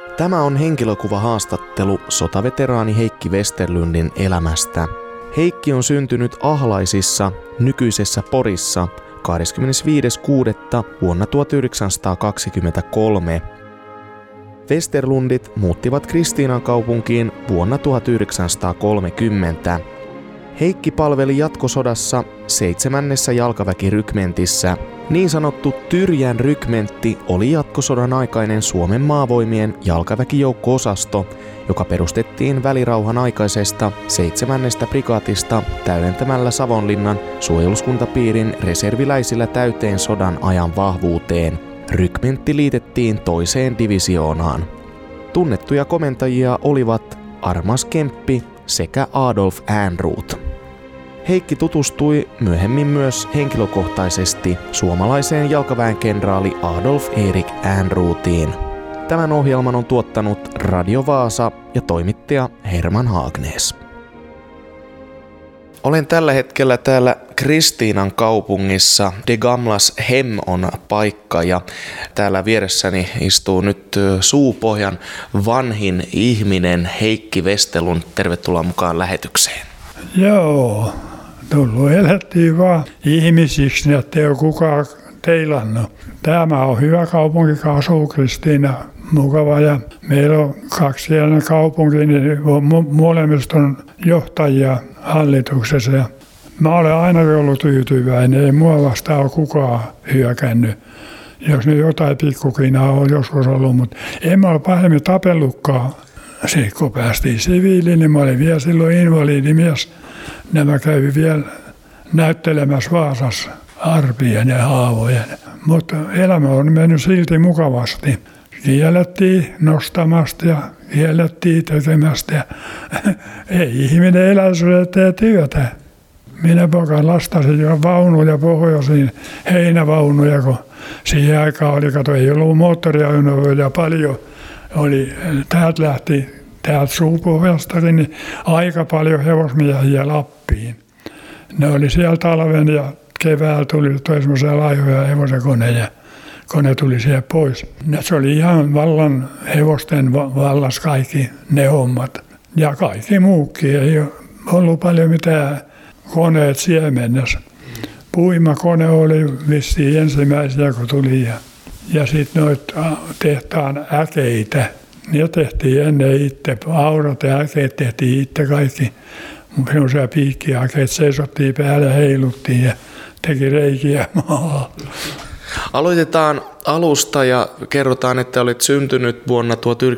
Tämä on henkilökuvahaastattelu sotaveteraani Heikki Westerlundin elämästä. Heikki on syntynyt Ahlaisissa, nykyisessä Porissa, 25.6. vuonna 1923. Westerlundit muuttivat Kristiinankaupunkiin vuonna 1930. Heikki palveli jatkosodassa 7. jalkaväkirykmentissä. Niin sanottu Tyrjän rykmentti oli jatkosodan aikainen Suomen maavoimien jalkaväkijoukko-osasto, joka perustettiin välirauhan aikaisesta 7. prikaatista täydentämällä Savonlinnan suojeluskuntapiirin reserviläisillä täyteen sodan ajan vahvuuteen. Rykmentti liitettiin toiseen divisioonaan. Tunnettuja komentajia olivat Armas Kemppi sekä Adolf Ehrnrooth. Heikki tutustui myöhemmin myös henkilökohtaisesti suomalaiseen jalkaväenkenraali Adolf Erik Ehrnroothiin. Tämän ohjelman on tuottanut Radio Vaasa ja toimittaja Herman Haagnes. Olen tällä hetkellä täällä Kristiinan kaupungissa. De Gamlas Hem on paikka ja täällä vieressäni istuu nyt Suupohjan vanhin ihminen Heikki Westerlund. Tervetuloa mukaan lähetykseen. Joo, tullut elettiin vaan ihmisiksi, ettei ole kukaan teilannut. Tämä on hyvä kaupunki, asuu Kristiina, mukava ja meillä on kaksikielinen kaupunki, niin molemmista on johtajia hallituksessa. Ja mä olen aina ollut tyytyväinen, ei mua vastaan ole kukaan hyökännyt. Jos nyt jotain pikkukinaa on joskus ollut, mutta en mä ole pahemmin tapellutkaan. Sitten kun päästiin siviiliin, niin mä olin vielä silloin invalidimies. Nämä kävi vielä näyttelemässä Vaasassa arpien ja haavojen. Mutta elämä on mennyt silti mukavasti. Kiellettiin nostamasta ja kiellettiin tekemästä. Ja ei ihminen eläisi tee työtä. Minä pokaan lastasin jo vaunuja pohjoisiin, heinävaunuja, kun siihen aikaan oli, ei ollut moottoriajoneuvoja paljon. Täältä Suupohjastakin niin aika paljon hevosmiehiä Lappiin. Ne oli siellä talven ja keväällä tuli semmoisia laihoja hevosenkoneja, kun ne tuli siellä pois. Se oli ihan vallan hevosten vallas kaikki ne hommat. Ja kaikki muukin, ei ole ollut paljon mitään koneet siellä mennessä. Puimakone oli vissiin ensimmäisiä, kun tuli ja sitten noita tehtaan äkeitä. Ne tehtiin ennen itse. Aurat ja äkeet tehtiin itse kaikki. Sellaisia piikkiäkeet seisottiin päällä ja heiluttiin ja teki reikiä maahan. Aloitetaan alusta ja kerrotaan, että olet syntynyt vuonna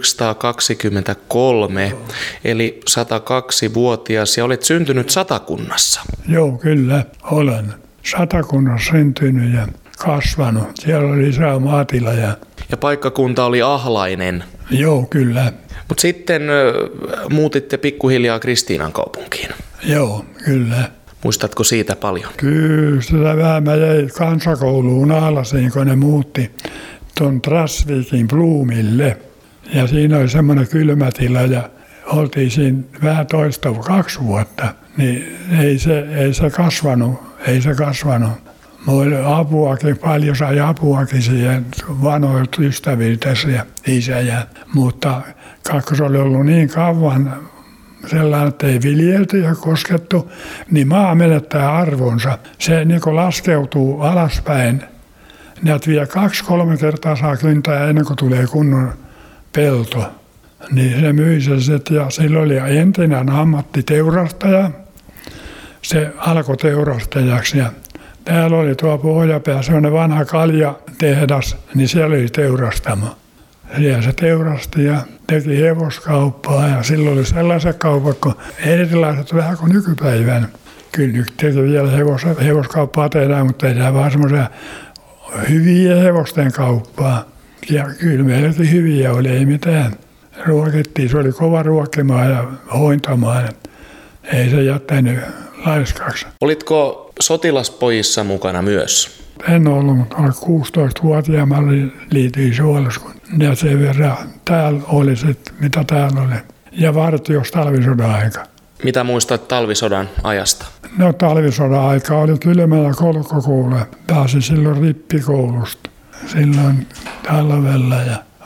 1923, eli 102-vuotias, ja olet syntynyt Satakunnassa. Joo, kyllä, olen. Satakunnassa syntynyt ja kasvanut. Siellä oli iso maatila. Ja paikkakunta oli Ahlainen. Joo, kyllä. Mutta sitten muutitte pikkuhiljaa Kristiinan kaupunkiin. Joo, kyllä. Muistatko siitä paljon? Kyllä, sitä vähän mä jäin kansakouluun Ahlasiin, kun ne muutti tuon Trasvikin Blumille. Ja siinä oli semmoinen kylmätila ja oltiin siinä vähän 2 vuotta. Niin ei se kasvanut. Mulla oli apuakin, paljon sai apuakin siihen vanhoilta ystäviltä ja isä. Mutta kakkos oli ollut niin kauan sellainen, että ei viljelty ja koskettu, niin maa menettää arvonsa. Se niin kuin laskeutuu alaspäin. Näet vielä 2-3 kertaa saa kyntää ennen kuin tulee kunnon pelto. Niin se myi se sitten ja sillä oli entinen ammattiteurastaja. Se alkoi teurastajaksi ja täällä oli tuo pohjapää, sellainen vanha kaljatehdas, niin siellä oli teurastamo. Siellä se teurasti ja teki hevoskauppaa ja silloin oli sellaiset kaupat, kun erilaiset vähän kuin nykypäivän. Kyllä nyt teki vielä hevoskauppaa tehdään, mutta tehdään vaan semmoisia hyviä hevosten kauppaa. Ja kyllä meilläkin hyviä oli, ei mitään. Ruokittiin, se oli kova ruokkimaan ja hointamaan. Ei se jättänyt laiskaksi. Olitko sotilaspojissa mukana myös? En ollut, mutta 16-vuotiaana liityin suojeluskuntaan. Ja sen verran täällä oli sitten, mitä täällä oli. Ja vartios talvisodan aika. Mitä muistat talvisodan ajasta? No talvisodan aika oli kylmällä kolkkokuulla. Pääsin silloin rippikoulusta. Silloin talvella ja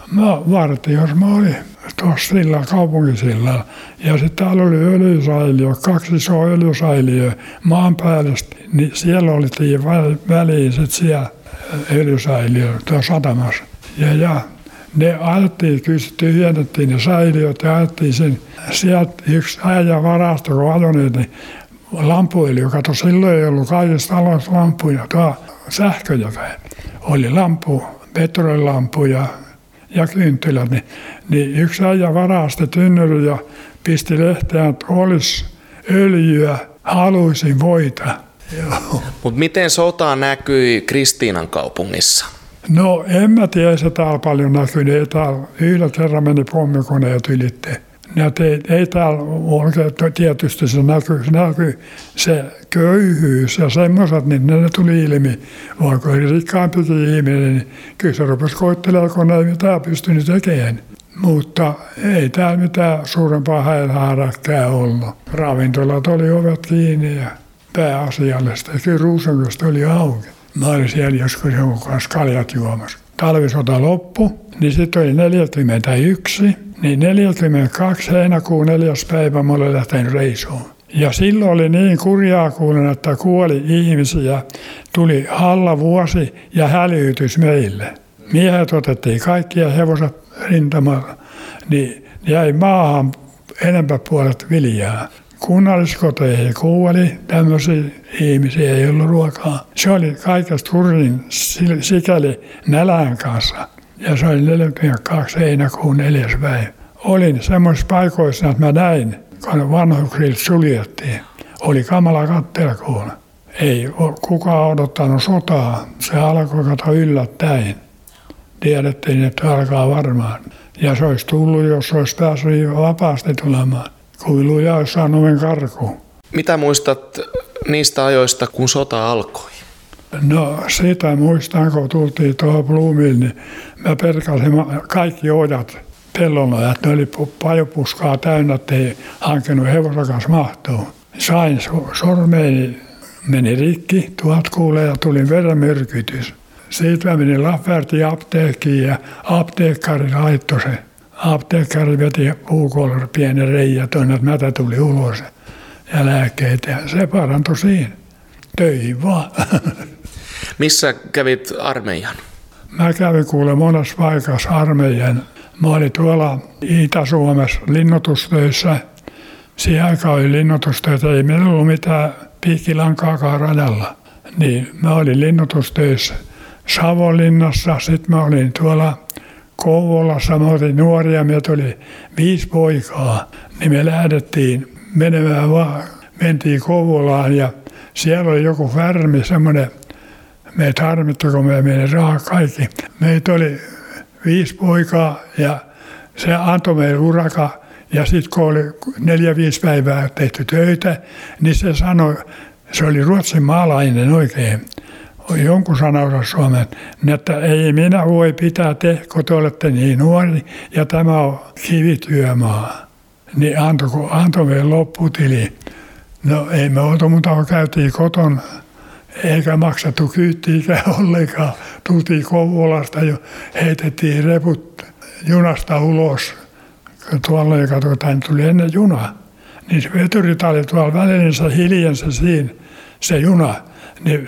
Vartijossa mä olin tuossa kaupungisillalla. Ja sitten täällä oli öljysäiliö, 2 isoa öljysäiliöä maan päällä. Niin siellä oltiin väliin sitten siellä öljysäiliö tuossa satamassa. Ja ne ajettiin, tyhjennettiin ne säiliöt ja ajettiin sen. Sieltä yksi äijä varasto, kun ajoneet, niin lampuöljy, kato silloin ei ollut kaikista taloissa lampuja, tuo sähköjä oli lampu, petrolilampuja ja kynttilät, niin yksi äijä varasti tynnyri ja pisti lehteen, että olisi öljyä, haluaisin voita. Mutta miten sota näkyi Kristiinan kaupungissa? No en mä tiedä, se täällä paljon näkyy. Ei täällä yhdellä kerran meni pommikoneet ylitte. Ei täällä oikein tietysti se näkyy se köyhyys ja semmoiset, niin ne tuli ilmi. Vaikka rikkaampikin ihminen, niin kyllä se rupesi koittelemaan, kun ei mitään pystynyt tekemään. Mutta ei täällä mitään suurempaa häilähäräkkää ollut. Ravintolat oli ovet kiinni ja pääasiallista. Kyllä Ruusunkylästä oli auki. Mä olin siellä joskus jonkun kanssa kaljat juomassa. Talvisota loppui, niin sitten oli 41. Niin 42. heinäkuun 4. päivä mä olin lähtenyt reissuun. Ja silloin oli niin kurjaa kuulen, että kuoli ihmisiä, tuli hallavuosi ja hälytys meille. Miehet otettiin kaikki ja hevoset rintamalla, niin jäi maahan enempää puolet viljaa. Kunnalliskoteihin kuoli, tämmöisiä ihmisiä ei ollut ruokaa. Se oli kaikesta hurjin sikäli nälän kanssa. Ja se oli 42. heinäkuun 4. päivä. Olin semmoisissa paikoissa, että mä näin, kun vanhuksilta suljettiin. Oli kamala katsella kuulla. Ei kukaan odottanut sotaa. Se alkoi kato yllättäen. Tiedettiin, että alkaa varmaan. Ja se olisi tullut, jos olisi päässyt vapaasti tulemaan. Kuiluja olisi saanut karkuun. Mitä muistat niistä ajoista, kun sota alkoi? No sitä muistan, kun tultiin tuohon Blumille, niin mä perkasin kaikki ojat pellolla, että ne oli pajupuskaa täynnä, ettei hankinut hevosen kanssa mahtua. Sain sormeeni, meni rikki, tuolta kuulee ja tuli verenmyrkytys. Siitä mä menin Laffertin apteekkiin ja apteekkari laittoi se. Apteekkari veti puukolla pienen reijä tuonne, että mätä tuli ulos ja lääkkeitä ja se parantui siinä. Töihin vaan. Missä kävit armeijan? Mä kävin kuule monessa paikassa armeijan. Mä olin tuolla Itä-Suomessa linnoitustöissä. Siihen aikaan oli linnoitustöitä, ei meillä ollut mitään piikkilankaakaan rajalla. Niin mä olin linnoitustöissä Savonlinnassa, sitten mä olin tuolla Kouvolassa, mä olin nuoria, meitä oli 5 poikaa. Niin me lähdettiin menemään vaan, mentiin Kouvolaan ja siellä oli joku färmi, semmoinen, meitä harmittui, kun me meni rahaa kaikki. Meitä oli 5 poikaa ja se antoi meille uraka. Ja sitten kun oli 4-5 päivää tehty töitä, niin se sanoi, se oli ruotsin maalainen oikein, jonkun sanonsa Suomen, että ei minä voi pitää te, kun te olette niin nuori ja tämä on kivityömaa. Niin antoi meille lopputili. No ei me oltu, mutta käytiin kotona, eikä maksettu kyyttiikään ollenkaan. Tultiin Kouvolasta jo, heitettiin reput junasta ulos. Tuolla, joka tuli ennen junaa. Niin se veturit oli tuolla välillä, niin se hiljensi siinä, se juna. Niin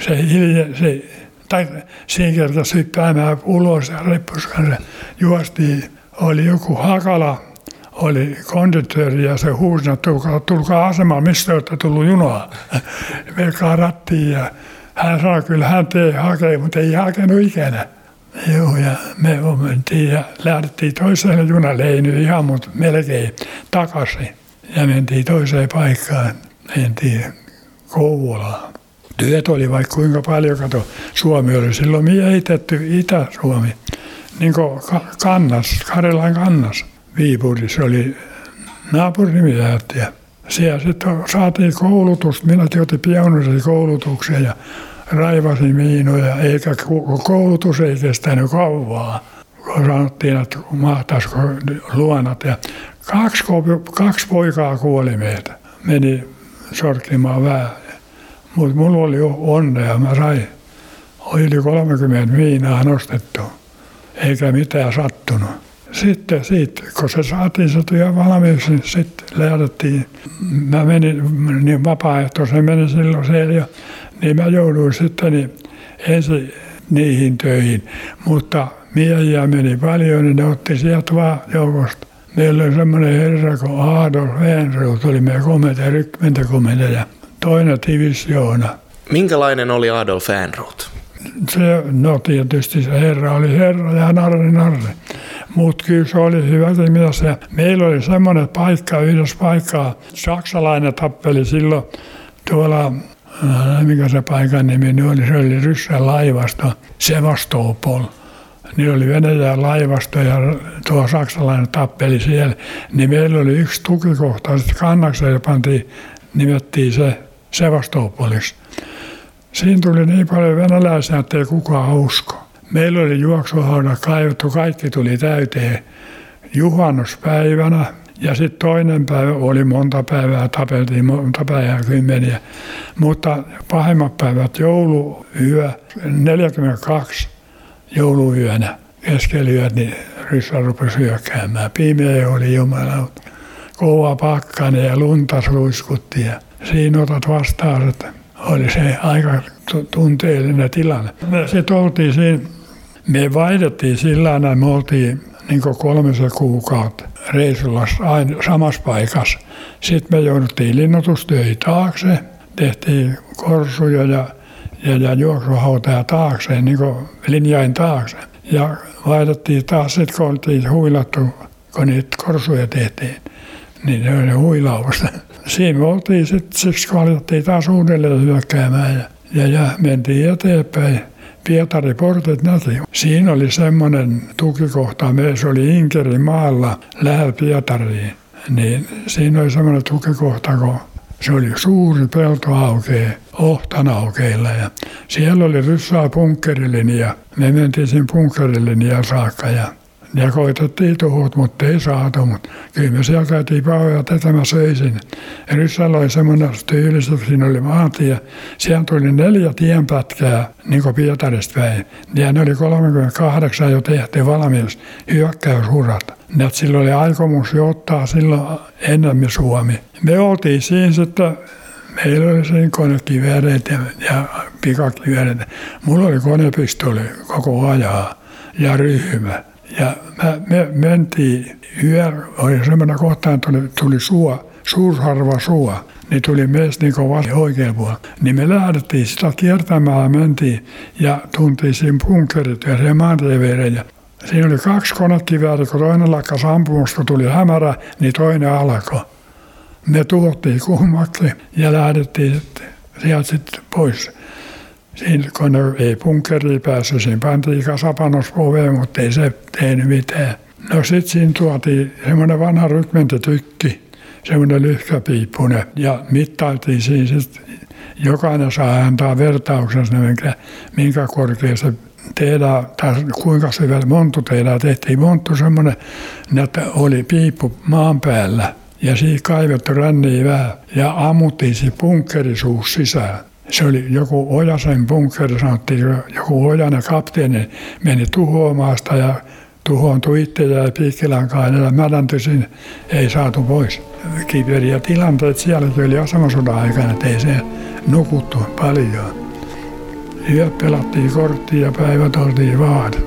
siinä kertaa syppäämään ulos ja reppus kanssa juostiin. Oli joku Hakala, oli konduktööri ja se huusi, että tulkaa asemaan, mistä olette tullut junaa. Me kaarattiin ja hän sanoi, kyllä hän hakee, mutta ei hakenut ikinä. Joo, ja me mentiin ja lähdettiin toiselle junalle, ei nyt ihan, mutta melkein takaisin. Ja mentiin toiseen paikkaan, mentiin Kouvolaan. Työt oli vaikka kuinka paljon, kato, Suomi oli silloin miehitetty Itä-Suomi. Niin kuin Karjalan kannas. Viipurissa oli naapurimiehet ja siellä sitten saatiin koulutusta. Minäkin otin pioneerin koulutuksia ja raivasin miinoja, eikä koulutus ei kestänyt kauaa. Kun sanottiin, että mahtaisiko luonat. Ja 2 poikaa kuoli meitä. Meni sorkkimaan vähän. Mutta mulla oli onnea. Mä sain yli 30 miinaa nostettua. eikä mitään sattunut. Sitten kun se saatiin se työ valmiiksi, niin sitten lähdettiin. Mä menin niin vapaaehtoisen, menin silloin siellä jo, niin mä jouduin sitten ensin niihin töihin. Mutta miehiä meni paljon, niin ne otti sieltä vaan joukosta. Meillä oli semmoinen herra kuin Adolf Ehrnrooth, oli meidän rykmentokomentaja, toinen divisioona. Minkälainen oli Adolf Ehrnrooth? No tietysti se herra oli herra ja narri. Mutta kyllä se oli hyväkin mies. Ja meillä oli semmoinen paikka, yhdessä paikkaa. Saksalainen tappeli silloin tuolla, mikä se paikan nimi oli, se oli Ryssän laivasto, Sevastopol. Niin oli Venäjän laivasto ja tuo saksalainen tappeli siellä. Niin meillä oli yksi tukikohta, sitten kannakseen nimettiin se Sevastopoliksi. Siinä tuli niin paljon venäläisiä, ettei kukaan usko. Meillä oli juoksuhaudat kaivettu, kaikki tuli täyteen juhannuspäivänä. Ja sitten toinen päivä oli monta päivää, tapeltiin monta päivää, 10. Mutta pahimmat päivät jouluyö, 42 jouluyönä keskellä yöt, niin ryssä rupesi hyökkäämään. Pimeä oli jumalauta. Kova pakkanen ja lunta suiskutti ja siinä otat vastaan, että oli se aika tunteellinen tilanne. Sitten oltiin siinä, me vaihdettiin sillä tavalla, me oltiin niin 3 kuukautta reissulla aina samassa paikassa. Sitten me jouduttiin linnoitustöihin taakse, tehtiin korsuja ja juoksuhautoja taakse, niin linjain taakse. Ja vaihdettiin taas sitten, kun oltiin huilattu, kun niitä korsuja tehtiin, niin ne oli huilausta. Siinä me oltiin sitten, siksi kun alettiin taas uudelleen hyökkäämään ja mentiin eteenpäin. Pietari-portit näki. Siinä oli semmoinen tukikohta, se oli Inkerin maalla lähellä Pietariin. Niin siinä oli semmoinen tukikohta, kun se oli suuri peltoaukea, ohtanaukeilla. Ja siellä oli ryssää bunkkerilinja. Me mentiin siinä bunkkerilinjaan saakka ja koitettiin tuhot, mutta ei saatu. Mutta kyllä me siellä käytiin pauja tekemässä öisin. Ryssällä oli semmoinen tyylis, että siinä oli maantie. Siellä tuli 4 tienpätkää, niin kuin Pietarista päin. Ja ne oli 38 jo tehty valmiiksi hyökkäyshurat. Silloin oli aikomus jo ottaa silloin enemmän Suomi. Me oltiin siinä sitten, meillä oli siinä konekivääreet ja pikakivääreet. Mulla oli konepistoli koko ajan ja ryhmä. Ja me mentiin oli semmoinen kohtaan, tuli suurharva suo, niin tuli meistä niin kovasti oikealla puolella. Niin me lähdettiin sitä kiertämään ja mentiin ja tuntiin siinä bunkerit ja se maantieveeren. Ja siinä oli 2 konekivääriä, kun toinen lakkasi ampumasta, kun tuli hämärä, niin toinen alkoi. Me tuhottiin kummakin ja lähdettiin sieltä sitten pois. Siinä, kun ei bunkkeriin päässyt, siinä pantiin kasapanos poveen, mutta ei se tehnyt mitään. No sitten siinä tuotiin semmoinen vanha rykmentötykki, semmoinen lyhkäpiippunen, ja mittailtiin siinä sitten, jokainen saa antaa vertauksensa, minkä korkea se tehdään, tai kuinka syvä monttu tehdään. Tehtiin monttu semmoinen, että oli piippu maan päällä, ja siinä kaivettu ränniä vähän, ja ammuttiin se bunkkerisuus sisään. Se oli joku Ojasen bunkkeri, sanottiin, joku Ojanen kapteeni meni tuhoamaan sitä ja tuhoontui itse ja Piikkilankaan ja mädäntyi sinne, ei saatu pois. Kiperiä tilanteet sielläkin oli asemasodan aikana, ettei se nukuttu paljon. Yöt pelattiin korttia ja päivät oltiin vaadit.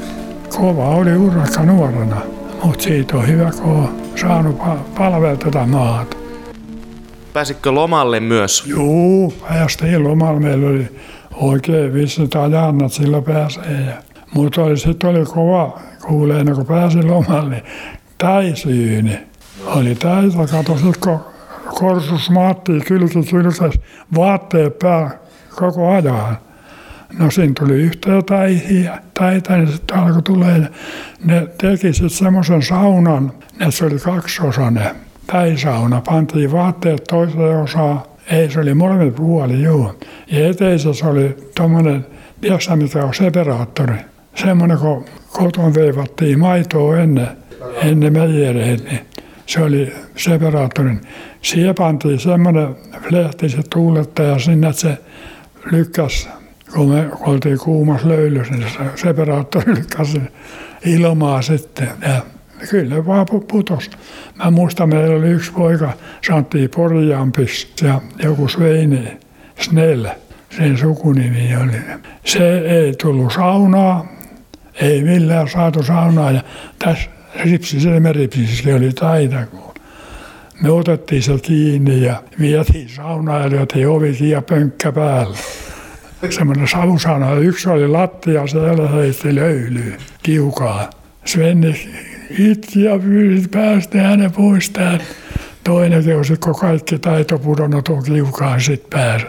Kova oli urakka nuorena, mutta siitä on hyvä, kun on saanut palvella tätä maata. Pääsitkö lomalle myös? Juu, päästiin lomalle. Meillä oli oikein 500 ajannat silloin pääsee. Mutta sitten oli kova kuuleena, kun pääsin lomalle, niin täisyyni. Oli täitä, kato sitten kun korsus maattiin kylkäs vaatteet päällä koko ajan. No siinä tuli yhteen täitä, niin sitten alkoi tulee. Ne teki sitten semmoisen saunan, että se oli 2-osainen. Päisauna, pantiin vaatteet toiseen osaan, ei se oli molemmat puoli, joo. Ja eteisessä oli tommonen, tiedätkö mikä on separaattori? Semmoinen, kun koton veivattiin maitoa ennen meijereitä, niin se oli separaattorin. Siihen pantiin semmoinen flehti, se tuulettaja sinne, että se lykkäsi kun me oltiin kuumassa löylyssä, niin separaattorille kanssa ilmaa sitten. Ja kyllä ne vaan putosi. Mä muistan, meillä oli yksi poika, sanottiin Porjampis ja joku Sveini Snell, sen sukunimi oli. Se ei tullut saunaa, ei millään saatu saunaa ja tässä Silmäripsissä oli taita, kun me otettiin se kiinni ja vietiin saunaan ja lyötiin ovi ja pönkkä päällä. Semmoinen savusauna. Yksi oli lattia, siellä heitti löylyyn kiukaan. Svenni itki ja pyysi päästä hänen pois täältä. Toinen teos, kun kaikki taito pudonnut tuon kiukaan sitten pääsi.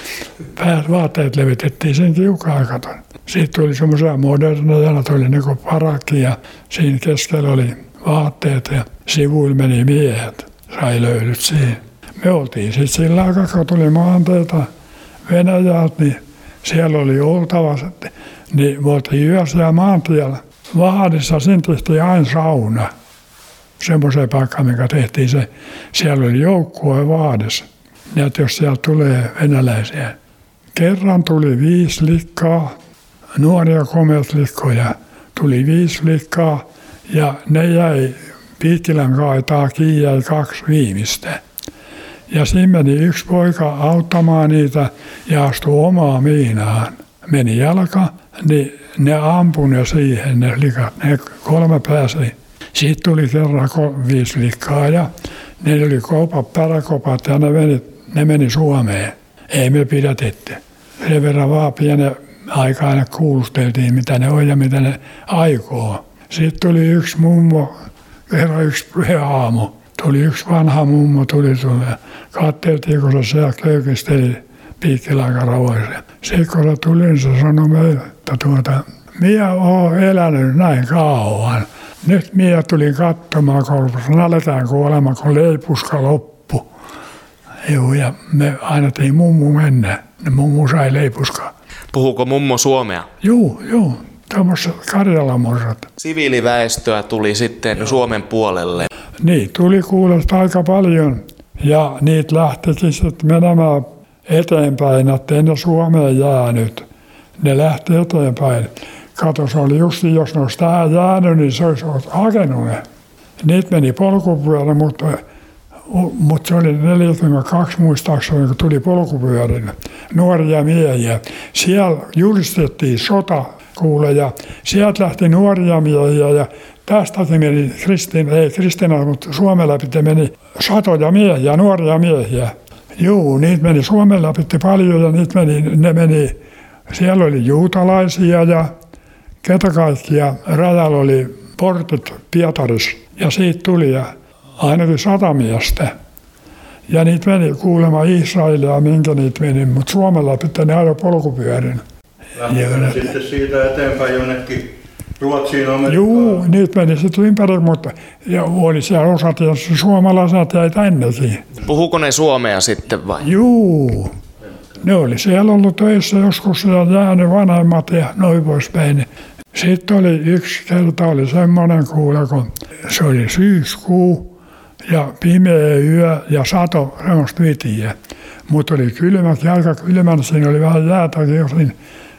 Vaatteet levitettiin sen kiukaan katon. Sitten tuli semmoisia moderneja, tuli niin kuin parakki ja siinä keskellä oli vaatteet ja sivuilla meni miehet. Sai löylyt siihen. Me oltiin sitten sillä aikaa, kun tuli maanteita Venäjältä, niin siellä oli oltava. Niin me oltiin yössä ja maantiellä. Vahdissa siinä tehtiin aina sauna. Semmoiseen paikkaan, mikä tehtiin se. Siellä oli joukkue Vahdissa. Ja jos siellä tulee venäläisiä. Kerran tuli 5 likkaa, nuoria komeat likkoja. Tuli 5 likkaa ja ne jäi Piikkilän kaitaa kiinni, jäi 2 viimeistä. Ja siinä meni yksi poika auttamaan niitä ja astui omaan miinaan. Meni jalka, niin ne ampui ne siihen, ne likat. Ne 3 pääsi. Sitten tuli kerran 5 likkaa ja ne oli päräkopat ja ne meni Suomeen. Ei me pidätetty. Sen verran vaan pienen aikaa ne kuulusteltiin, mitä ne on ja mitä ne aikoo. Sitten tuli yksi mummo, kerran yksi aamu. Tuli yksi vanha mummo, tuli ja katseltiin, kun se siellä köykisteli Piikkilän-Karavoissa. Sitten kun se tuli, niin se sanoi meille, että minä olen elänyt näin kauan. Nyt minä tulin katsomaan, kun naletään kuolema, kun leipuska loppu. Joo, ja me annettiin mummu mennä. Mummu sai leipuskaa. Puhuuko mummo suomea? Joo. Tuommoiset karjalamorsat. Siviiliväestöä tuli sitten Suomen puolelle. Niin, tuli kuulosta aika paljon. Ja niitä lähtikin sitten menemään eteenpäin, että ei ne Suomeen jäänyt. Ne lähti eteenpäin. Kato, se oli just, jos ne olisi tähän jäänyt, niin se olisi hakenut ne. Niitä meni polkupyörä, mutta se oli 42 muistaakseni, kun tuli polkupyörillä. Nuoria miehiä. Siellä julistettiin sota, kuule, ja sieltä lähti nuoria miehiä ja tästäkin meni Kristiina, mutta Suomen läpi meni satoja miehiä, nuoria miehiä. Juu, niitä meni Suomen läpi paljon ja ne meni, siellä oli juutalaisia ja ketä kaikkia. Rajalla oli portit Pietarissa ja siitä tuli ainakin 100 miestä. Ja niitä meni kuulemaan Israelia, minkä niitä meni, mutta Suomen läpi ne ajoi polkupyörin. Sitten siitä eteenpäin jonnekin Ruotsiin, Amerikkaan? Juu, niitä meni sitten ympäri, mutta ja oli siellä osat, ja suomalaiset jäi tännekin. Puhuuko ne suomea sitten vai? Juu, ne oli siellä ollut töissä joskus ja jäänyt vanhemmat ja noin poispäin. Sitten oli yksi kerta oli semmoinen kuule, kun se oli syyskuu ja pimeä yö ja sato semmoista vitiä. Mutta oli kylmäkin, aika kylmänä, siinä oli vähän jäätäkin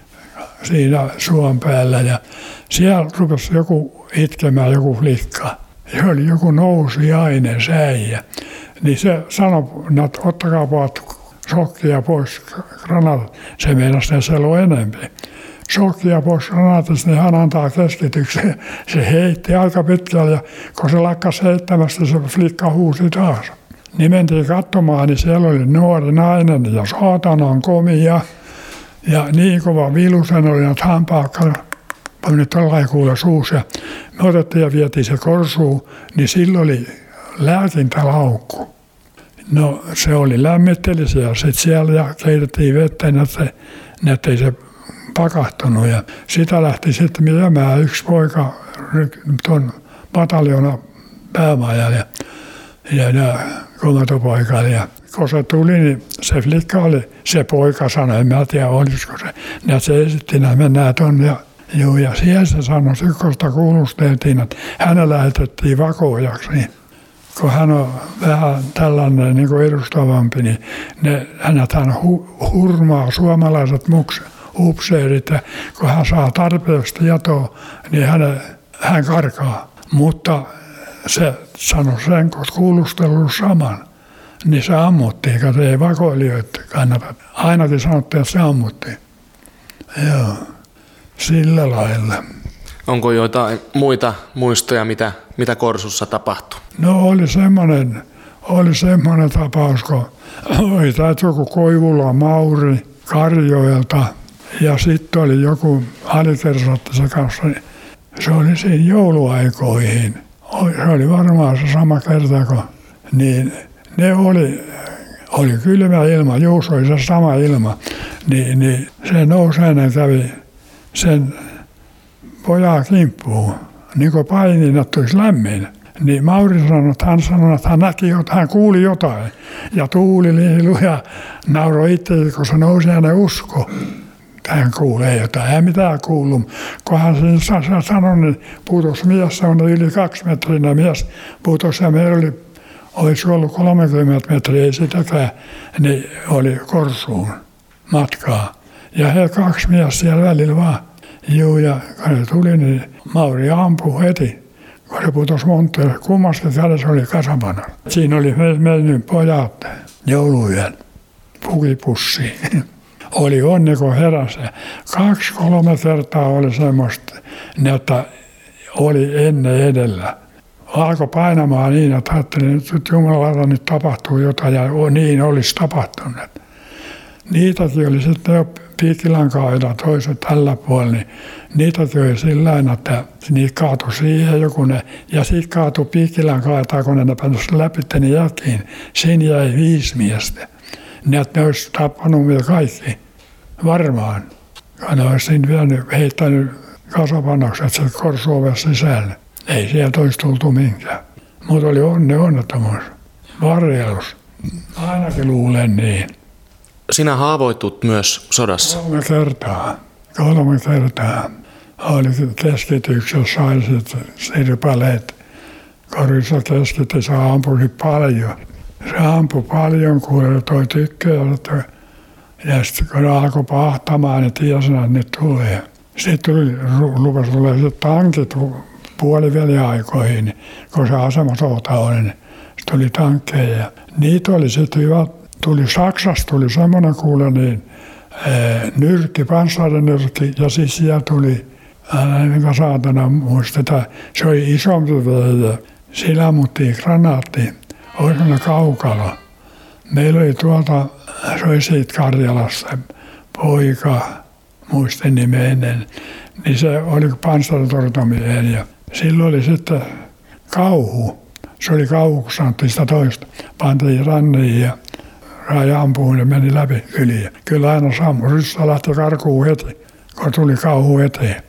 siinä suon päällä ja siellä rupesi joku itkemään, joku flikka. Se oli joku nousiainen säijä. Niin se sanoi, että ottakaa sokkia pois granaat. Se meinasi ne selo enempi. Sokkia pois granaatista, niin hän antaa keskityksen. Se heitti aika pitkälle ja kun se lakkasi heittämästä, se flikka huusi taas. Niin mentiin katsomaan, niin siellä oli nuori nainen ja saatanan komia. Ja niin kova vilusen oli, että hampaakka pani tuollainen kuule suussa. Ja me otettiin ja vietiin se korsuun, niin silloin oli lääkintälaukku. No se oli lämmitteli siellä sitten siellä ja keitettiin vettä, ettei se pakahtunut. Ja sitä lähti sitten viemään yksi poika tuon pataljoona päämajalle ja nämä komatopoikalla. Ja kun se tuli, niin se flikka oli, se poika sanoi, en mä tiedä olisiko se. Ja se esitti, että mennään tuonne. Ja siellä se sanoi, kun sitä kuulusteltiin, että hänen lähetettiin vakojaksi. Niin kun hän on vähän tällainen niin kuin edustavampi, niin hän hurmaa suomalaiset upseerit, ja kun hän saa tarpeeksi tietoa, niin hän karkaa. Mutta se sanoi sen, kun kuulustellut saman, niin se ammuttiin, että se ei vakoilijoita kannata. Ainakin sanottiin, että se ammuttiin. Joo, sillä lailla. Onko jotain muita muistoja, mitä Korsussa tapahtui? No oli semmoinen tapaus, kun oli täytyy joku Koivulan Mauri Karjoelta ja sitten oli joku alikersanttisen kanssa. Se oli siinä jouluaikoihin. Se oli varmaan se sama kerta, kun niin ne oli kylmä ilma, Juuso oli se sama ilma, niin se nouseinen kävi sen pojan kimppuun, niin kuin painin, että olisi lämmin. Niin Mauri sanoi, että hän näki jotain, hän kuuli jotain. Ja tuuli liilu ja nauroi itse, kun se nousi hänen usko. Hän kuulee jotain, ei mitään kuullut. Kun hän sanoi, niin putosi mies, se on yli 2-metrinen mies, putosi ja meillä olisi ollut 30 metriä, ei sitäkään, niin oli Korsuun matkaa. Ja he 2 mies siellä välillä vaan. Juu, ja kun se tuli, niin Mauri ampui heti. Kun se putosi monteen, kummaskin kädessä oli kasapana. Siinä oli mennyt pojat jouluyön pukipussiin. Oli onni, kun heräsi. 2-3 kertaa oli semmoista, että oli ennen edellä. Alkoi painamaan niin, että ajattelin, että Jumalalla nyt tapahtuu jotain, ja niin olisi tapahtunut. Niitäkin oli sitten jo piikkilankaita toiset tällä puolella, niin niitäkin oli sillä tavalla, että niitä kaatui siihen joku ja sitten kaatui piikkilankaitaa, kun ne pääsivät läpi ne jakiin. Siinä jäi 5 miestä. Ne olisi tappanut vielä kaikki, varmaan. Ne olisi siinä heittänyt kasapannokset sen Korsuoven sisälle. Ei sieltä olisi tultu minkään. Mutta oli onnettomuus, varjelus. Ainakin luulen niin. Sinä haavoitut myös sodassa. 3 kertaa. Oli keskityksessä, sai sitten sirpaleet. Korissa keskityssä ampui paljon. Se ampui paljon, kun toi tykkää. Ja sitten kun alkoi pahtamaan, niin tiesin, että nyt tulee. Sitten rupesi tulemaan tankit puoliväliaikoihin, kun se asemasota oli, niin tuli tankkeja. Niitä oli sitten hyvä. Saksasta tuli semmoinen kuule, niin nyrkki, panssarinyrkki, ja siis siellä tuli, enkä saatana muisteta, se oli isompi veijo. Sillä ammuttiin granaatti, oli kaukalo. Meillä oli tuolta, se oli siitä Karjalassa, poika, muistin nimen ennen, niin se oli panssaritortomiehen, ja silloin oli sitten kauhu. Se oli kauhu, kun sanottiin sitä toista. Pantiin ranniin ja raja ampui ja meni läpi kyliä. Kyllä aina sammui. Ryssä lähti karkuun heti, kun tuli kauhu eteen.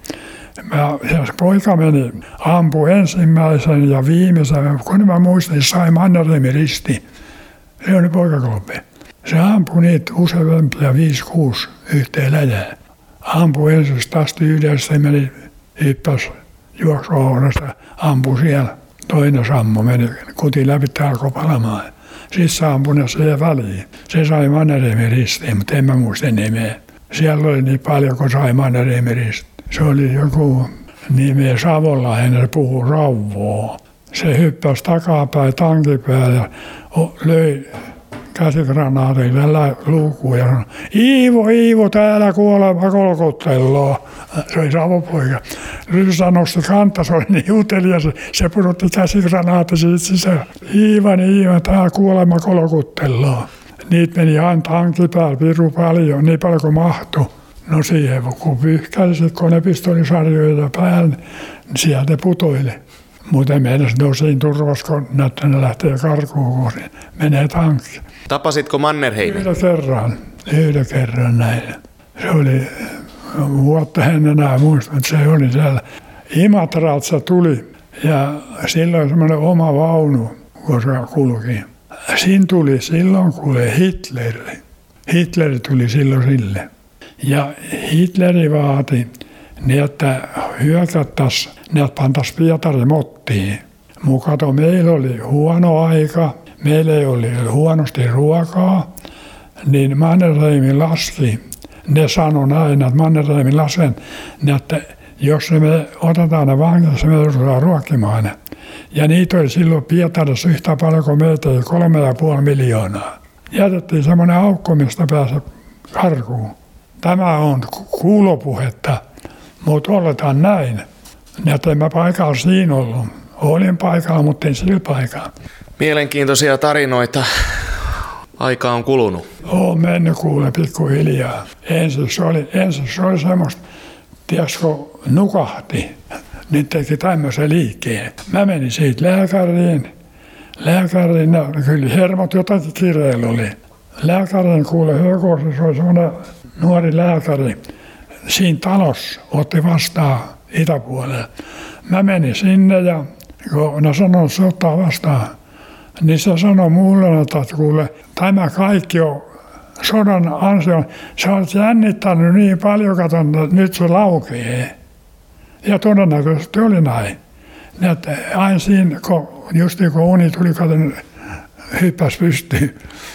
Ja se poika meni, ampui ensimmäisen ja viimeisen, kun mä muistin, sai Mannerheimin risti. Se oli poikakloppi. Se ampui niitä useampia 5-6 yhteen läjään. Ampui ensin tästä yhdessä ja meni hyppäsi juoksuohjelmassa, ampui siellä. Toinen sammu meni kuti läpi ja alkoi palamaan. Sitten se ampui ne siihen väliin. Se sai Mannerheimin ristiin, mutta en mä muista nimeä. Siellä oli niin paljon, kun sai Mannerheimin ristiin. Se oli joku nimeä Savonlainen, se puhui Rauvoa. Se hyppäsi takapäin tankipäälle ja löi käsigranaatilla luukuun ja sanoi, Iivo, täällä kuolema kolkutteloo. Se oli Savopoika. Ryssä nosti kanta, se oli niin utelias, se pudotti käsigranaatti siitä sisään. Iiva, täällä kuolema kolkutteloo. Niitä meni aina tanki päällä piru paljon, niin paljon kuin mahtui. No siihen, kun pyyhkäisi, kun ne pistolisarjoja päälle, niin sieltä putoili. Muuten mennessä ne on siinä turvassa, kun ne lähtee karkuun, kun menee tankki. Tapasitko Mannerheimin? Yhden kerran näin. Se oli vuotta enää muista, mutta se oli siellä. Imatralta se tuli ja silloin oli semmoinen oma vaunu, kun se kulki. Siinä tuli silloin kuule Hitleri. Hitleri tuli silloin sille. Ja Hitleri vaati, niin että hyökättäisiin, niin että pantaisiin Pietari mottiin. Mukato, meillä oli huono aika, meillä ei oli huonosti ruokaa, niin Mannerheim laski ne sanoi näin, että Mannerheimin lasen, että jos me otetaan ne vangiksi, me joudutaan ruokkimaan ne. Ja niitä oli silloin Pietarissa yhtä paljon kuin meitä, 3,5 miljoonaa. Jätettiin semmoinen aukko, mistä pääsi karkuun. Tämä on kuulopuhetta, mutta oletaan näin. Että en mä paikalla siinä ollut. Olin paikalla, mutta en sillä paikalla. Mielenkiintoisia tarinoita. Aika on kulunut. Olen mennyt kuule pikkuhiljaa. Ensin se oli semmoista, tiedätkö, nukahti. Niin teki tämmöisen liikkeen. Mä menin siitä lääkäriin. Lääkäriin, kyllä hermot jotakin kireillä oli. Lääkäriin kuule hökossa, se oli semmoinen nuori lääkäri. Siinä talossa otti vastaan itäpuolella. Mä menin sinne ja kun ne sanoi, että se ottaa vastaan, niin se sanoi mulle, että kuule, tämä kaikki on sodan ansio. Sä olet jännittänyt niin paljon, katon, että nyt se laukee. Ja todennäköisesti oli näin. Että aina siinä, just niin kuin uni tuli, katon, hyppäs pystyyn.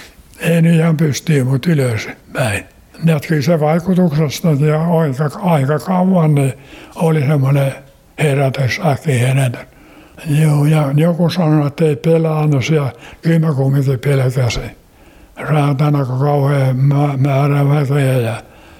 Ei nyt ihan pystyyn, mutta ylös päin. Että kyllä se vaikutuksesta ja aika kauan niin oli semmoinen herätys, äkkiherätys. Joo, ja joku sanoi, että ei pelannut ja kyllä mä kumminkin pelkäsin. Räätänä kun kauhean määrä väkeä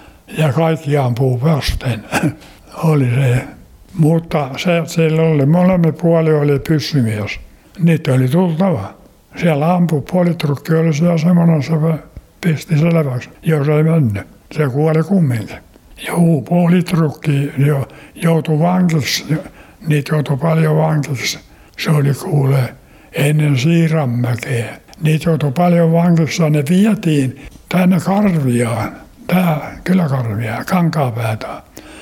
ja kaikki ampuu vasten. Oli se. Mutta sillä oli molemmin puoli oli pyssymies. Niitä oli tultava. Siellä ampui, politrukki oli siellä semmoinen, se pisti selväksi, jos ei mennyt. Se kuoli kumminkin. Joo, politrukki joutui vankiksi, niitä joutui paljon vankiksi. Se oli kuule ennen Siiranmäkeä. Niitä joutui paljon vankiksi ja ne vietiin tänne Karviaan, Kyläkarviaan, Kankaanpäätään.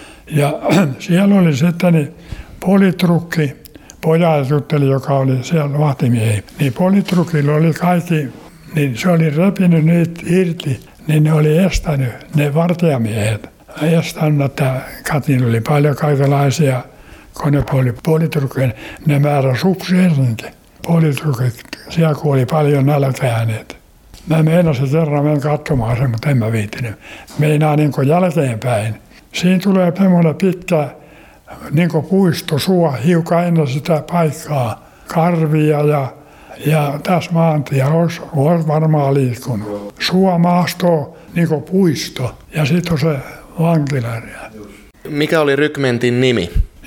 Ja siellä oli sitten niin politrukki, pojat jutteli, joka oli siellä vahtimiehi. Niin politrukilla oli kaikki, niin se oli repinyt niitä irti, niin ne oli estänyt, ne vartijamiehet. Estänyt, että Katin oli paljon kaikenlaisia, kun ne politrukkeja, ne määräsi upseerinkin. Politrukit, siellä kuoli paljon nälkääneet. Mä meinasin kerran mennä katsomaan sen, mutta en mä viittinyt. Meinaa niin kuin jälkeenpäin. Siinä tulee semmoinen pitkä niin kuin puistosuo, hiukan ennen sitä paikkaa, karvia ja tässä maantia olisi varmaan liikkunut. Suomaasto, niin kuin puisto ja sitten on se vankila. Mikä oli rykmentin nimi?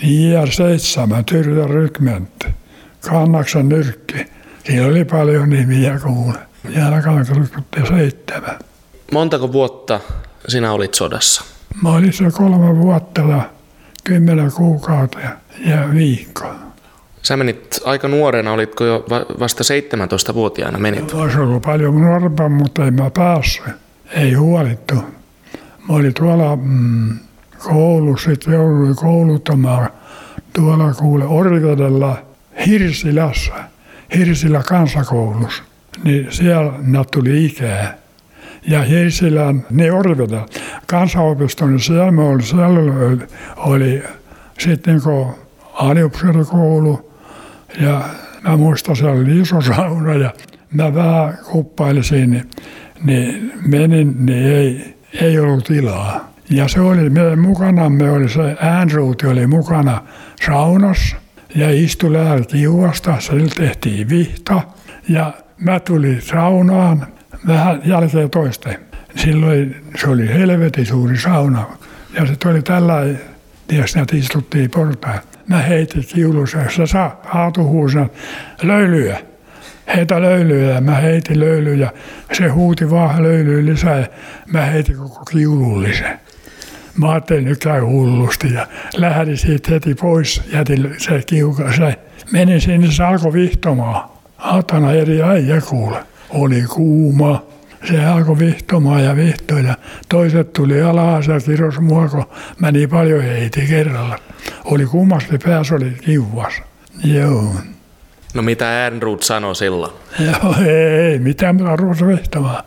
JR7, Tyrjän rykmentti, Kannaksen nyrkki. Siinä oli paljon nimiä kuule. Jalkaväkirykmentti 7. Montako vuotta sinä olit sodassa? Mä olin se 3 vuotta ja 10 kuukautta ja viikkoa. Sä menit aika nuorena, olitko jo vasta 17-vuotiaana menit? Olisi ollut paljon nuorempaa, mutta en mä päässyt. Ei huolittu. Mä olin tuolla koulussa, sitten jouduin kouluttamaan tuolla kuule Orivedellä Hirsilässä, Hirsilä kansakoulussa. Niin siellä tuli ikää. Ja Hirsilän, Orivedellä kansanopisto, niin siellä oli sitten niin aliupseerikoulu. Ja mä muistan, siellä oli iso sauna ja mä vähän kuppailisin, niin menin, niin ei ollut tilaa. Ja se oli meidän mukanamme, oli se Äänruuti oli mukana saunassa ja istui lähellä kiuasta, sillä tehtiin vihta. Ja mä tulin saunaan vähän jälkeen toisten. Silloin se oli helvetin suuri sauna ja sitten oli tällainen, tiedätkö, että istuttiin portaan. Mä heitin kiulussa, jos sä saa haatuhuusan löylyä. Heitä löylyä ja mä heitin löylyä. Se huuti vaan löylyä lisää ja mä heitin koko kiulullisen. Mä ajattelin, nyt käy hullusti ja lähdin siitä heti pois. Jätin se kiukaan. Menin sinne, se alkoi vihtomaan. Atana eri äijä kuule. Oli kuuma. Se alkoi vihtomaan ja vihtoi ja toiset tuli alas ja kirosi mua, kun mä niin paljon heitin kerralla. Oli kummasti päässä, oli kiuas. Joo. No mitä Ehrnrooth sanoi silloin? Joo, ei mitään, mutta ruvasi vihtomaan.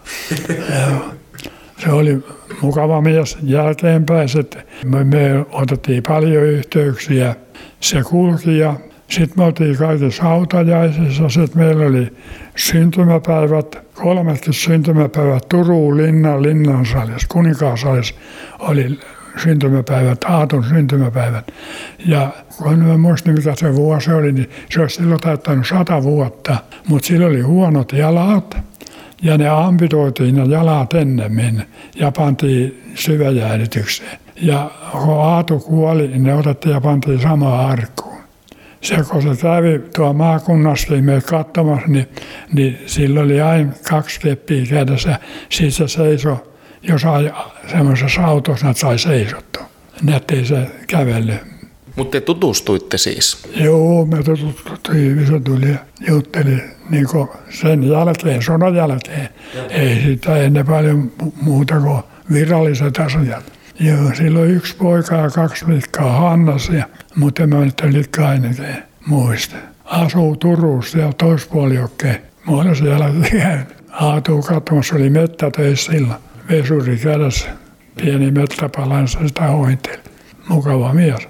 Se oli mukava mies jälkeenpäin, että me otettiin paljon yhteyksiä. Se kulki ja Sitten me oltiin kaikissa hautajaisissa. Sitten meillä oli syntymäpäivät, 3 syntymäpäivät Turun linnansalissa, Kuninkaansalissa oli syntymäpäivät, Aatun syntymäpäivät. Ja kun mä muistin, mikä se vuosi oli, niin se olisi silloin täyttänyt 100 vuotta. Mutta sillä oli huonot jalat ja ne amputoitiin ne jalat ennemmin ja pantiin syväjäädytykseen. Ja kun Aatu kuoli, ne otettiin ja pantiin samaan arkkuun. Se, kun se kävi tuolla maakunnassa meitä katsomassa, niin sillä oli aina 2 keppiä kädessä. Sitten se seisoi, jos semmoisessa autossa sai seisottua. Näettei se kävellyt. Mutta te tutustuitte siis? Joo, me tutustuttiin. Se tuli ja jutteli niin sen jälkeen, sodan jälkeen. Ei sitä ennen paljon muuta kuin viralliset asiat. Joo, silloin 1 poika ja 2 likkaa Hannas, mutta en mä nyt likkaa ainakin muista. Asuu Turussa siellä toispuoliokkeen. Mä olen siellä käynyt. Aatu katsomassa, oli mettätöissä silloin. Vesuri kädessä, pieni mettäpalansa sitä hoiteli. Mukava mies.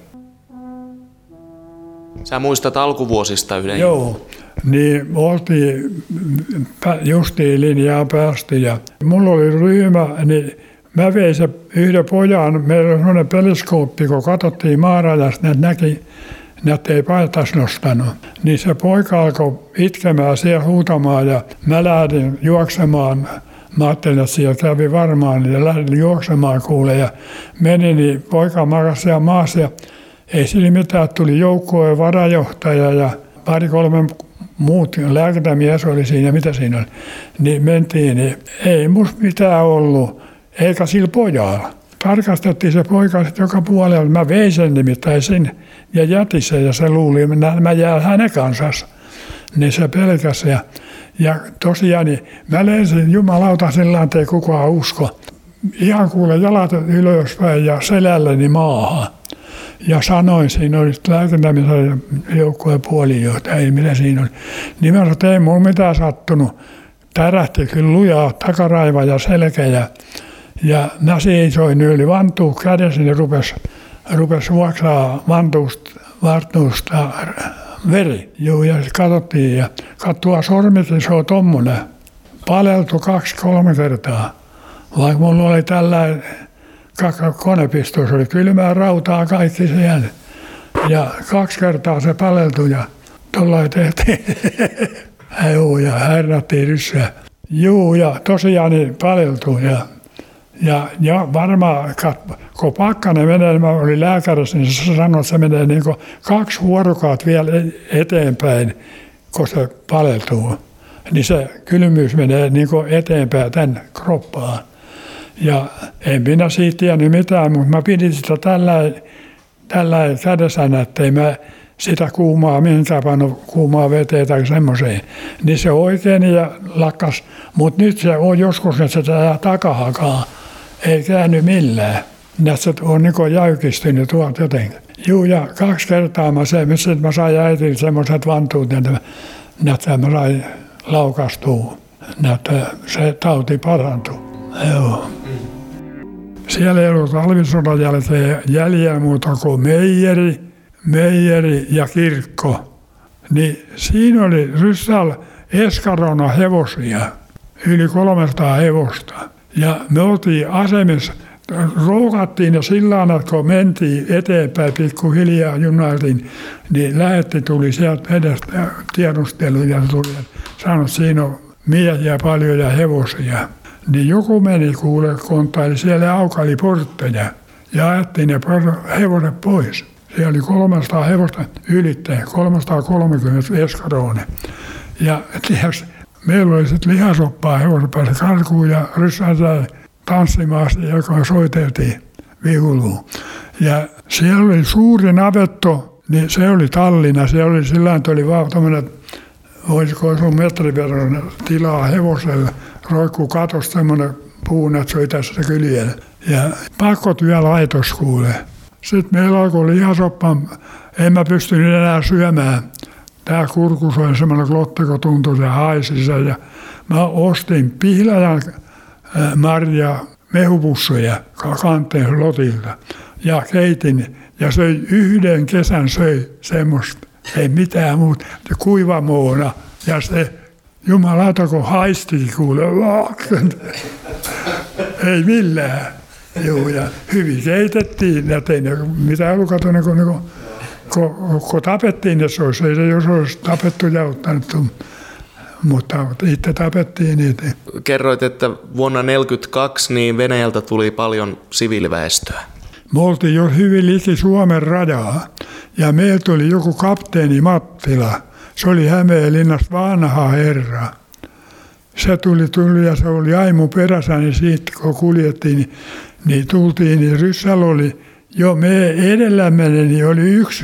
Sä muistat alkuvuosista yhden? Joo, niin oltiin justiin linjaa päästy ja mulla oli ryhmä, niin mä vein se yhden pojan, meillä oli sellainen peliskooppi, kun katsottiin maarajasta, että näki, että ei paitas nostanut. Niin se poika alkoi itkemään siellä huutamaan ja mä lähdin juoksemaan. Mä ajattelin, että siellä kävi varmaan ja lähdin juoksemaan kuule ja menin, niin poika makasi siellä maassa ja ei sillä mitään, tuli joukkueen varajohtaja ja 2-3 muut lääkintämies oli siinä, mitä siinä oli. Niin mentiin, niin ei musta mitään ollut, eikä sillä pojalla. Tarkastettiin se poika sitten joka puolella, mä vein sen nimittäin sinne ja jätin sen ja se luuli, että mä jään hänen kanssaan. Niin se pelkäsi ja tosiaan niin mä lensin jumalauta sillä ettei kukaan usko. Ihan kuule jalat ylöspäin ja selälleni maahan. Ja sanoin, siinä oli lääkintämisen joukkueen puolijohtaja, ei mitä siinä oli. Niin mä sanoin, että ei mulla mitään sattunut. Tärähti kyllä lujaa takaraiva ja selkä ja mä seisoin yli vantuu kädessä, niin rupesi juoksaa vantuusta veri. Joo, ja katsottiin ja katsoa sormikin, se on tommonen. Paleltu 2-3 kertaa. Vaikka mulla oli tällainen konepisto, se oli kylmää rautaa kaikki siellä. Ja 2 kertaa se paleltui ja tuollain tehtiin. Joo, ja härnättiin ryssää. Joo, ja tosiaan niin paleltui. Ja varmaan, kun pakkanen menee, mä olin lääkärissä, niin se sanoi, että se menee niin 2 vuorokautta vielä eteenpäin, kun se paleltuu. Niin se kylmyys menee niin eteenpäin tänne kroppaan. Ja en minä siitä tiennyt mitään, mutta mä pidin sitä tällä kädessänä, ettei mä sitä kuumaa, mihinkään pannut kuumaa veteen tai semmoiseen. Niin se oikein ja lakkas, mutta nyt se on joskus, että se jää takahakaan. Ei käynyt millään. Se on niin jäykistynyt tuolta jotenkin. Juu, ja 2 kertaa mä sain äitille semmoiset vantuut, että mä sain laukastua, että se tauti parantui. Joo. Siellä ei ollut talvisodan jälkeen jäljellä muuta kuin meijeri ja kirkko. Niin siinä oli Ryssal eskarona hevosia, yli 300 hevosta. Ja me oltiin asemissa, ruokattiin ja sillä tavalla, kun mentiin eteenpäin pikkuhiljaa junailtiin, niin lähetti tuli sieltä edestä tiedustelu ja tuli sanoi, että siinä on miehiä paljon ja hevosia. Niin joku meni kuule konttaili, siellä aukaili portteja ja ajettiin ne hevoset pois. Siellä oli 300 hevosta ylittäen, 330 eskaroone. Ja meillä oli sitten lihasoppaa hevosen päässä karkuun ja ryssään tanssimaan, joka soiteltiin viuluun. Ja siellä oli suuri navetto, niin se oli tallina. Se oli sillä tavalla, oli vaan tämmöinen, voisiko sun metrin verran tilaa hevoselle. Roikkuu katosta semmoinen puun, että se oli tässä kyljellä. Ja pakkotyölaitos kuulee. Sitten meillä alkoi lihasoppa, en mä pystynyt enää syömään. Tämä kurkus oli semmoinen klotti, kun tuntui se haisissa. Ja mä ostin pihlajan marja mehupusseja kanteen lotilta. Ja keitin ja söi 1 kesän söi semmoista. Ei mitään muuta, kuivamoona. Ja se jumalauta, kun haisti kuule, ei millään. Joo, ja hyvin keitettiin, ja ei ne mitään ollut katsonut, kun tapettiin ne sois. Ei se jos olisi tapettu ja ottanut, mutta itse tapettiin niitä. Kerroit, että vuonna 1942 niin Venäjältä tuli paljon siviiliväestöä. Me oltiin jo hyvin liki Suomen rajaa, ja meillä tuli joku kapteeni Mattila. Se oli Hämeenlinnasta vanha herra. Se tuli ja se oli Aimu perässä, niin siitä kun kuljettiin, niin tultiin, niin Ryssällä oli jo me edellämme, niin oli yksi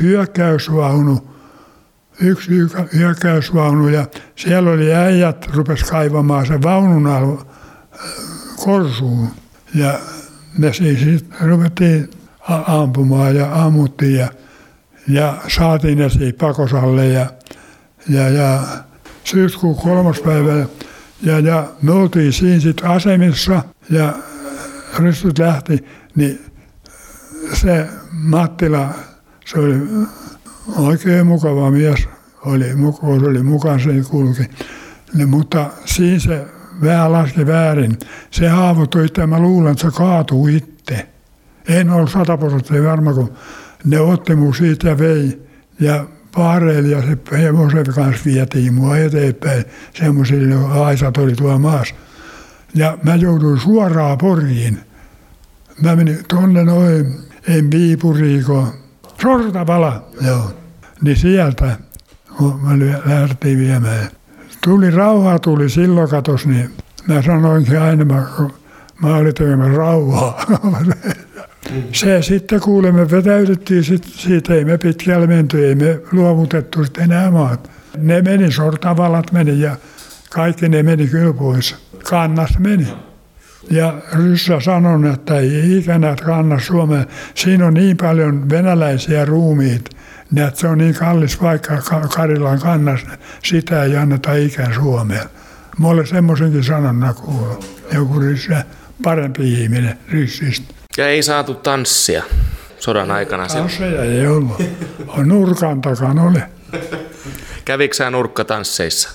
hyökkäysvaunu ja siellä oli äijät rupesi kaivamaan sen vaunun alla korsuun. Ja me siis ruvettiin ampumaan ja ammuttiin ja saatiin ne siihen pakosalle ja syyskuun 3. päivä ja me oltiin siinä sitten asemissa ja rystyt lähti, niin se Mattila, se oli oikein mukava mies, se oli mukaan, se kulki, mutta siinä se vähän laski väärin. Se haavoittui itse, mä luulen, että se kaatui itse. En ollut 100% varma, kun ne otti mun siitä ja vei ja paareili ja se hevosen kanssa vietiin mua eteenpäin. Semmoisille aisat oli tuolla maassa. Ja mä jouduin suoraan Poriin. Mä menin tuonne noin, en Viipuriin, kun Sortavala, joo. Niin sieltä mä lähdettiin viemään. Rauha tuli silloin katos, niin mä sanoinkin aina, mä olin tekemässä rauhaa. Se sitten kuulemme vetäytettiin siitä, ei me pitkälle menty, ei me luovutettu sitten enää maat. Ne meni, Sortavalat meni ja kaikki ne meni kyllä pois. Kannas meni. Ja Ryssä sanoi, että ei ikänä Kannas Suomeen. Siinä on niin paljon venäläisiä ruumiit, että se on niin kallis paikka Karilan Kannas, sitä ei anneta ikään Suomeen. Mä olen semmoisenkin sanonnan kuullut. Joku Ryssä, parempi ihminen Ryssistä. Ja ei saatu tanssia sodan aikana. Tansseja ei ollut. Nurkan takana oli. Kävikö sä nurkkatansseissa?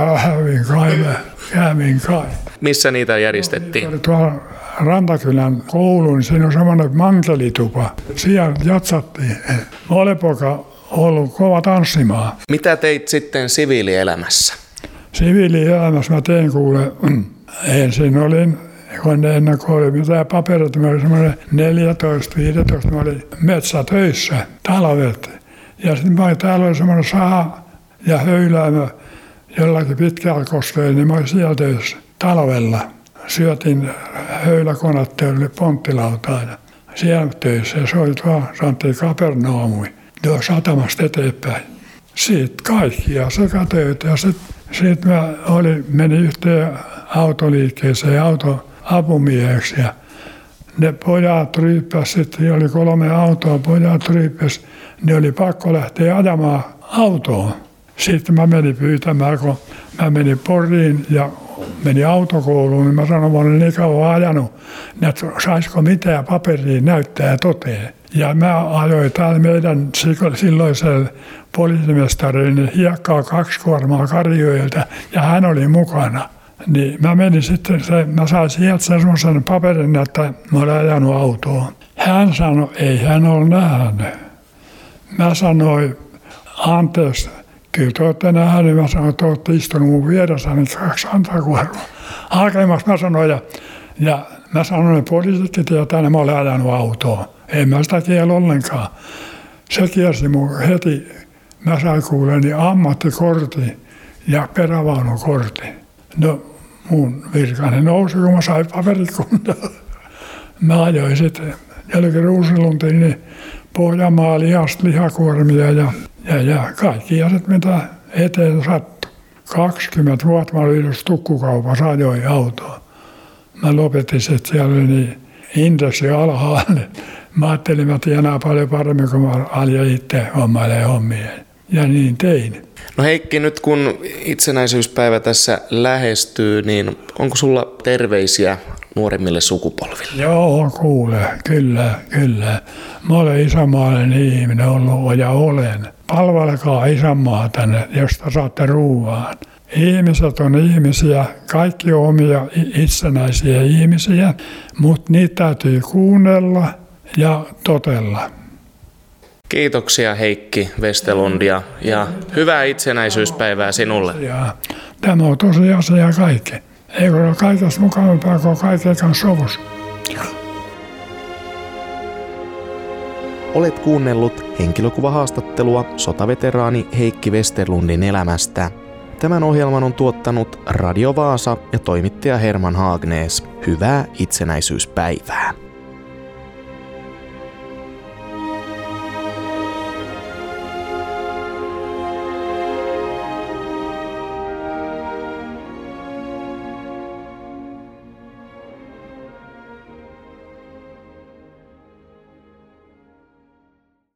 Kävin kai. Missä niitä järjestettiin? Tuolla Rantakylän kouluun, niin siinä on semmoinen mankelitupa. Siellä jatsattiin. Mä olen poika ollut kova tanssimaan. Mitä teit sitten siviilielämässä? Siviilielämässä mä tein kuule, ensin olin, kun ennen kuin oli mitään paperit, mä olin semmoinen 14-15, mä olin metsätöissä talvet. Ja sitten täällä oli semmoinen saha ja höyläämä jollakin pitkällä kosteella, niin mä olin siellä töissä talvella. Syötin höyläkonetta, oli ponttilautaa ja siellä töissä. Ja se oli tuolla, sanottiin Kapernaumui, tuo satamasta eteenpäin. Siitä kaikkia sekatöitä ja sitten mä menin yhteen autoliikkeeseen autoapumieheksi ja ne pojat ryyppäsivät, sitten oli 3 autoa, pojat ryyppäsivät, ne oli pakko lähteä ajamaan autoon. Sitten mä menin pyytämään, kun mä menin Poriin ja menin autokouluun, niin mä sanoin, että mä olen niin kauan ajanut, että saisiko mitään paperia näyttää toteen. Ja mä ajoin täällä meidän silloiselle poliisimestarille niin hiekkaa 2 kuormaa Karjoilta ja hän oli mukana. Niin mä menin sitten, mä sain sieltä semmoisen paperin, että mä olen ajanut autoon. Hän sanoi, ei hän ole nähnyt. Mä sanoin, anteeksi, kyllä te olette nähnyt. Mä sanoin, että olette istunut mun vieressä, niin 2 antakuormaa. Hakemassa mä sanoin, ja mä sanoin, että poliisitkin tietää, että mä olen ajanut autoon. En mä sitä kiellä ollenkaan. Se kiersi mun heti, mä sain kuuleni ammattikortin ja perävaunukortin. No mun virkani nousi, kun mä sain paperikuntaa. Mä ajoin sitten jälkeen Ruusiluntiin niin Pohjanmaa lihakuormia ja kaikki asiat, mitä eteen sattui. 20 vuotta mä olin yhdessä tukkukaupassa, ajoin autoa. Mä lopetin sitten, siellä oli niin indeksi alhaalla. Mä ajattelin, että mä tienaa paljon paremmin, kun mä ajan itse hommailemaan hommia. Ja niin tein. No Heikki, nyt kun itsenäisyyspäivä tässä lähestyy, niin onko sulla terveisiä nuoremmille sukupolville? Joo, kuule, kyllä. Mä olen isänmaallinen ihminen ollut ja olen. palvelekaa isänmaa tänne, josta saatte ruuaan. Ihmiset on ihmisiä, kaikki on omia itsenäisiä ihmisiä, mutta niitä täytyy kuunnella ja totella. Kiitoksia Heikki Westerlund ja hyvää itsenäisyyspäivää sinulle. Ja tämä on tosiasia kaikki. Eikö ole kaikessa mukavampaa kuin kaiken kanssa sovussa? Olet kuunnellut henkilökuvahaastattelua sotaveteraani Heikki Westerlundin elämästä. Tämän ohjelman on tuottanut Radio Vaasa ja toimittaja Herman Haagnees. Hyvää itsenäisyyspäivää!